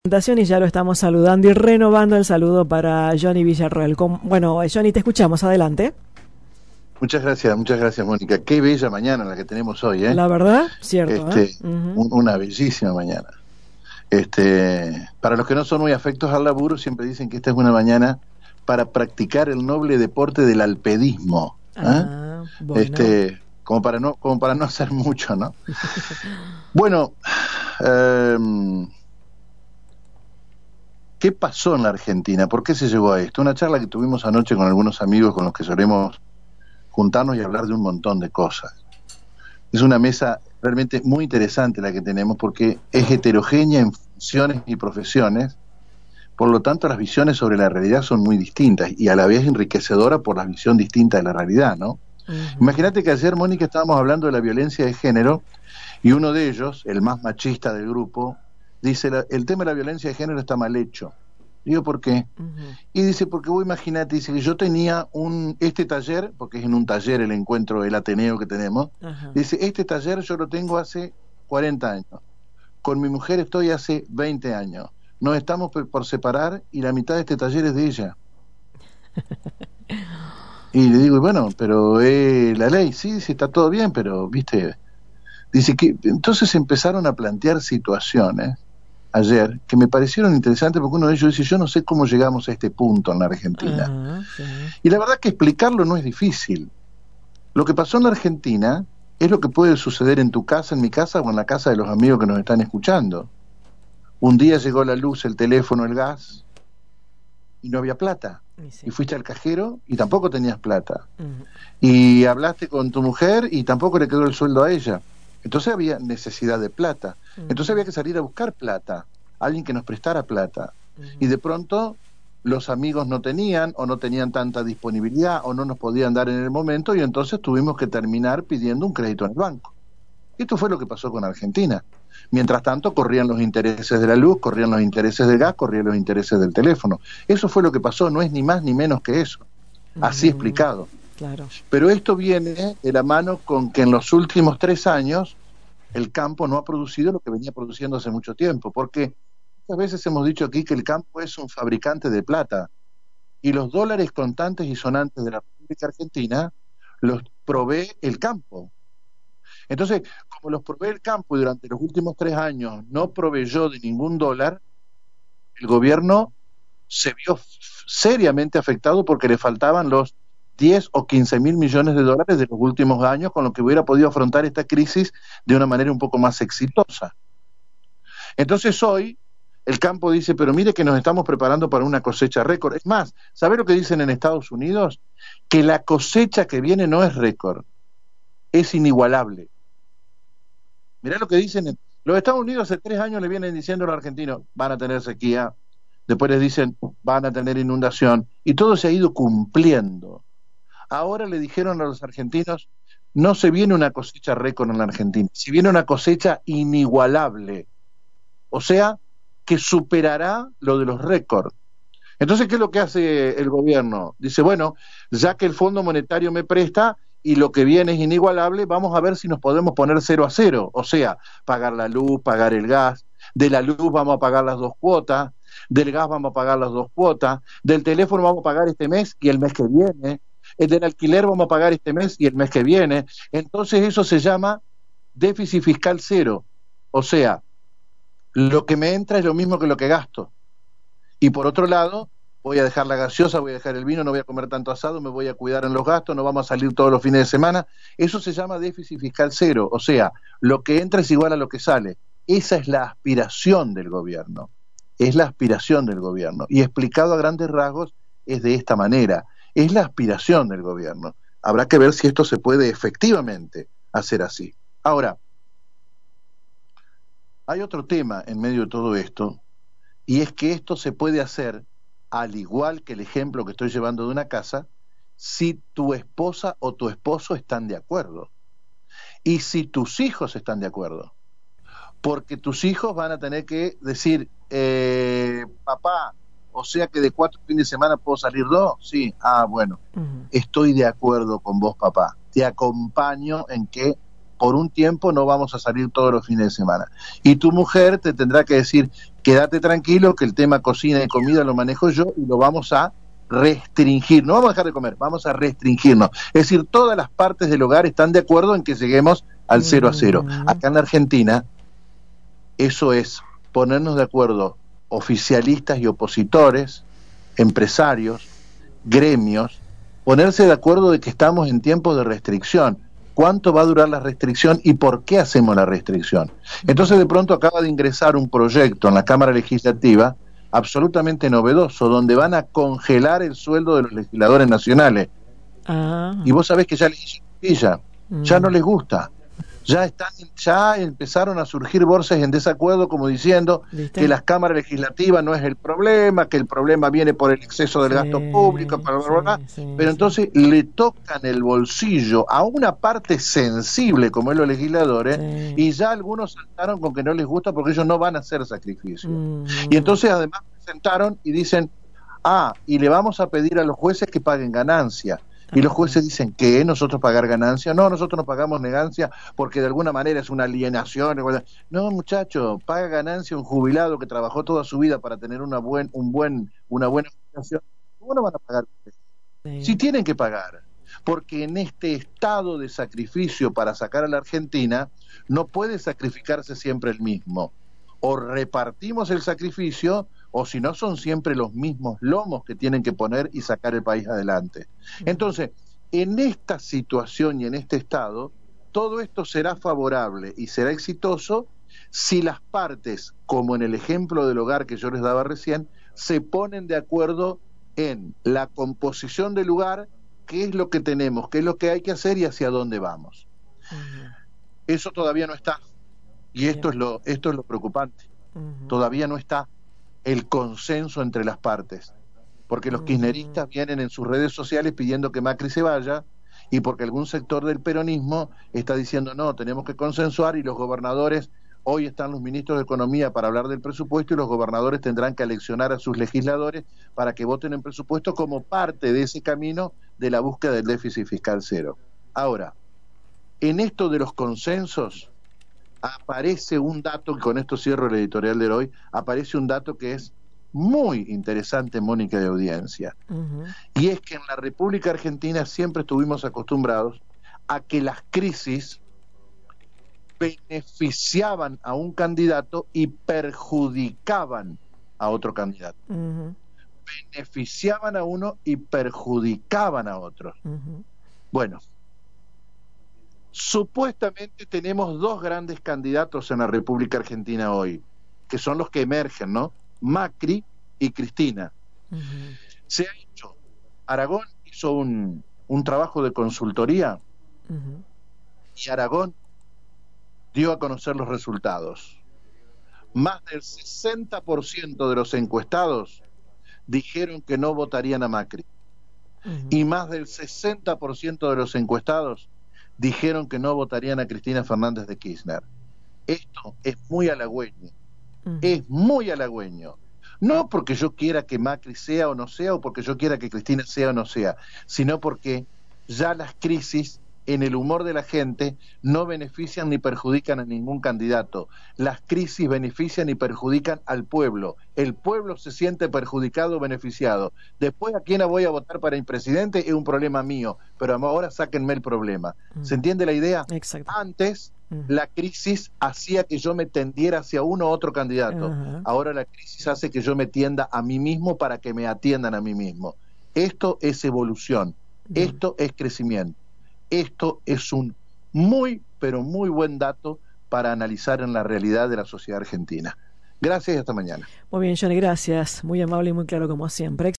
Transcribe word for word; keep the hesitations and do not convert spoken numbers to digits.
Y ya lo estamos saludando y renovando el saludo para Johnny Villarroel. Bueno, Johnny, te escuchamos, adelante. Muchas gracias, muchas gracias, Mónica. Qué bella mañana la que tenemos hoy, ¿eh? La verdad, cierto, este, ¿eh? Uh-huh. un, una bellísima mañana. Este, para los que no son muy afectos al laburo, siempre dicen que esta es una mañana para practicar el noble deporte del alpedismo, ¿eh? Ah, bueno. Este, como para no, como para no hacer mucho, ¿no? Bueno, eh, ¿qué pasó en la Argentina? ¿Por qué se llegó a esto? Una charla que tuvimos anoche con algunos amigos con los que solemos juntarnos y hablar de un montón de cosas. Es una mesa realmente muy interesante la que tenemos porque es heterogénea en funciones y profesiones, por lo tanto las visiones sobre la realidad son muy distintas y a la vez enriquecedora por la visión distinta de la realidad, ¿no? Uh-huh. Imagínate que ayer, Mónica, estábamos hablando de la violencia de género y uno de ellos, el más machista del grupo, dice, la, el tema de la violencia de género está mal hecho. Digo, ¿por qué? Uh-huh. Y dice, porque vos imaginate, dice que yo tenía un este taller, porque es en un taller el encuentro, el Ateneo que tenemos, uh-huh. Dice, este taller yo lo tengo hace cuarenta años, con mi mujer estoy hace veinte años, nos estamos por separar y la mitad de este taller es de ella. Y le digo, bueno, pero eh, la ley, sí, sí, está todo bien, pero, viste, dice que entonces empezaron a plantear situaciones ayer, que me parecieron interesantes porque uno de ellos dice, yo no sé cómo llegamos a este punto en la Argentina. Uh-huh, sí. Y la verdad que explicarlo no es difícil. Lo que pasó en la Argentina es lo que puede suceder en tu casa, en mi casa o en la casa de los amigos que nos están escuchando. Un día llegó la luz, el teléfono, el gas, y no había plata. Sí. Y fuiste al cajero y tampoco tenías plata. Uh-huh. Y hablaste con tu mujer y tampoco le quedó el sueldo a ella. Entonces había necesidad de plata. Uh-huh. Entonces había que salir a buscar plata, alguien que nos prestara plata. Uh-huh. Y de pronto los amigos no tenían o no tenían tanta disponibilidad o no nos podían dar en el momento y entonces tuvimos que terminar pidiendo un crédito en el banco. Esto fue lo que pasó con Argentina. Mientras tanto corrían los intereses de la luz, corrían los intereses del gas, corrían los intereses del teléfono. Eso fue lo que pasó, no es ni más ni menos que eso. Así uh-huh. explicado. Claro. Pero esto viene de la mano con que en los últimos tres años el campo no ha producido lo que venía produciendo hace mucho tiempo, porque muchas veces hemos dicho aquí que el campo es un fabricante de plata y los dólares contantes y sonantes de la República Argentina los provee el campo. Entonces, como los provee el campo y durante los últimos tres años no proveyó de ningún dólar, el gobierno se vio seriamente afectado porque le faltaban los diez o quince mil millones de dólares de los últimos años con lo que hubiera podido afrontar esta crisis de una manera un poco más exitosa. Entonces hoy el campo dice, pero mire que nos estamos preparando para una cosecha récord. Es más, ¿sabe lo que dicen en Estados Unidos? Que la cosecha que viene no es récord, es inigualable. Mirá lo que dicen en los Estados Unidos, hace tres años le vienen diciendo a los argentinos, van a tener sequía, después les dicen, van a tener inundación, y todo se ha ido cumpliendo. Ahora le dijeron a los argentinos, no se viene una cosecha récord en la Argentina, se viene una cosecha inigualable, o sea, que superará lo de los récords. Entonces, ¿qué es lo que hace el gobierno? Dice, bueno, ya que el Fondo Monetario me presta y lo que viene es inigualable, vamos a ver si nos podemos poner cero a cero, o sea, pagar la luz, pagar el gas, de la luz vamos a pagar las dos cuotas, del gas vamos a pagar las dos cuotas, del teléfono vamos a pagar este mes y el mes que viene, el del alquiler vamos a pagar este mes y el mes que viene. Entonces eso se llama déficit fiscal cero, o sea, lo que me entra es lo mismo que lo que gasto. Y por otro lado, voy a dejar la gaseosa, voy a dejar el vino, no voy a comer tanto asado, me voy a cuidar en los gastos, no vamos a salir todos los fines de semana. Eso se llama déficit fiscal cero, o sea, lo que entra es igual a lo que sale. Esa es la aspiración del gobierno, es la aspiración del gobierno. Y explicado a grandes rasgos es de esta manera, es la aspiración del gobierno. Habrá que ver si esto se puede efectivamente hacer así. Ahora, hay otro tema en medio de todo esto, y es que esto se puede hacer, al igual que el ejemplo que estoy llevando de una casa, si tu esposa o tu esposo están de acuerdo. Y si tus hijos están de acuerdo. Porque tus hijos van a tener que decir, eh, papá, o sea que de cuatro fines de semana puedo salir dos. Sí, ah, bueno, uh-huh. Estoy de acuerdo con vos, papá. Te acompaño en que por un tiempo no vamos a salir todos los fines de semana. Y tu mujer te tendrá que decir, quédate tranquilo que el tema cocina y comida lo manejo yo y lo vamos a restringir, no vamos a dejar de comer, vamos a restringirnos. Es decir, todas las partes del hogar están de acuerdo en que lleguemos al cero a cero. Acá en la Argentina, eso es ponernos de acuerdo oficialistas y opositores, empresarios, gremios, ponerse de acuerdo de que estamos en tiempos de restricción. ¿Cuánto va a durar la restricción y por qué hacemos la restricción? Entonces, de pronto acaba de ingresar un proyecto en la Cámara Legislativa absolutamente novedoso, donde van a congelar el sueldo de los legisladores nacionales. Ah. Y vos sabés que ya les ya, mm. ya no les gusta. Ya están, ya empezaron a surgir voces en desacuerdo, como diciendo ¿Viste? que las cámaras legislativas no es el problema, que el problema viene por el exceso del sí, gasto público, bla, bla, bla, bla. Sí, sí, pero entonces sí. le tocan el bolsillo a una parte sensible como es los legisladores, sí. y ya algunos saltaron con que no les gusta porque ellos no van a hacer sacrificio. Mm. Y entonces además presentaron y dicen, ah, y le vamos a pedir a los jueces que paguen ganancia. Y los jueces dicen que nosotros pagar ganancia, no, nosotros no pagamos ganancia porque de alguna manera es una alienación. No, muchacho, paga ganancia un jubilado que trabajó toda su vida para tener una buen, un buen, una buena jubilación. ¿Cómo no van a pagar? Sí. Si tienen que pagar, porque en este estado de sacrificio para sacar a la Argentina no puede sacrificarse siempre el mismo. O repartimos el sacrificio, o si no son siempre los mismos lomos que tienen que poner y sacar el país adelante. Entonces, en esta situación y en este estado, todo esto será favorable y será exitoso si las partes, como en el ejemplo del hogar que yo les daba recién, se ponen de acuerdo en la composición del lugar, qué es lo que tenemos, qué es lo que hay que hacer y hacia dónde vamos. Uh-huh. Eso todavía no está. Y esto es lo, esto es lo preocupante. Uh-huh. Todavía no está el consenso entre las partes, porque los kirchneristas vienen en sus redes sociales pidiendo que Macri se vaya, y porque algún sector del peronismo está diciendo no, tenemos que consensuar, y los gobernadores, hoy están los ministros de Economía para hablar del presupuesto, y los gobernadores tendrán que aleccionar a sus legisladores para que voten en presupuesto como parte de ese camino de la búsqueda del déficit fiscal cero. Ahora, en esto de los consensos, aparece un dato, y con esto cierro el editorial de hoy, aparece un dato que es muy interesante, Mónica, de audiencia. Uh-huh. Y es que en la República Argentina siempre estuvimos acostumbrados a que las crisis beneficiaban a un candidato y perjudicaban a otro candidato. Uh-huh. Beneficiaban a uno y perjudicaban a otro. Uh-huh. Bueno, supuestamente tenemos dos grandes candidatos en la República Argentina hoy, que son los que emergen, ¿no? Macri y Cristina. Uh-huh. Se ha hecho, Aragón hizo un, un trabajo de consultoría, uh-huh, y Aragón dio a conocer los resultados. Más del sesenta por ciento de los encuestados dijeron que no votarían a Macri. Uh-huh. Y más del sesenta por ciento de los encuestados dijeron que no votarían a Cristina Fernández de Kirchner. Esto es muy halagüeño, uh-huh, es muy halagüeño. No porque yo quiera que Macri sea o no sea, o porque yo quiera que Cristina sea o no sea, sino porque ya las crisis en el humor de la gente no benefician ni perjudican a ningún candidato. Las crisis benefician y perjudican al pueblo. El pueblo se siente perjudicado o beneficiado. Después, a quién voy a votar para el presidente es un problema mío, pero ahora sáquenme el problema. Mm. ¿Se entiende la idea? Exacto. Antes, mm. la crisis hacía que yo me tendiera hacia uno u otro candidato. Uh-huh. Ahora la crisis hace que yo me tienda a mí mismo para que me atiendan a mí mismo. Esto es evolución. Mm. Esto es crecimiento. Esto es un muy, pero muy buen dato para analizar en la realidad de la sociedad argentina. Gracias y hasta mañana. Muy bien, Johnny, gracias. Muy amable y muy claro como siempre.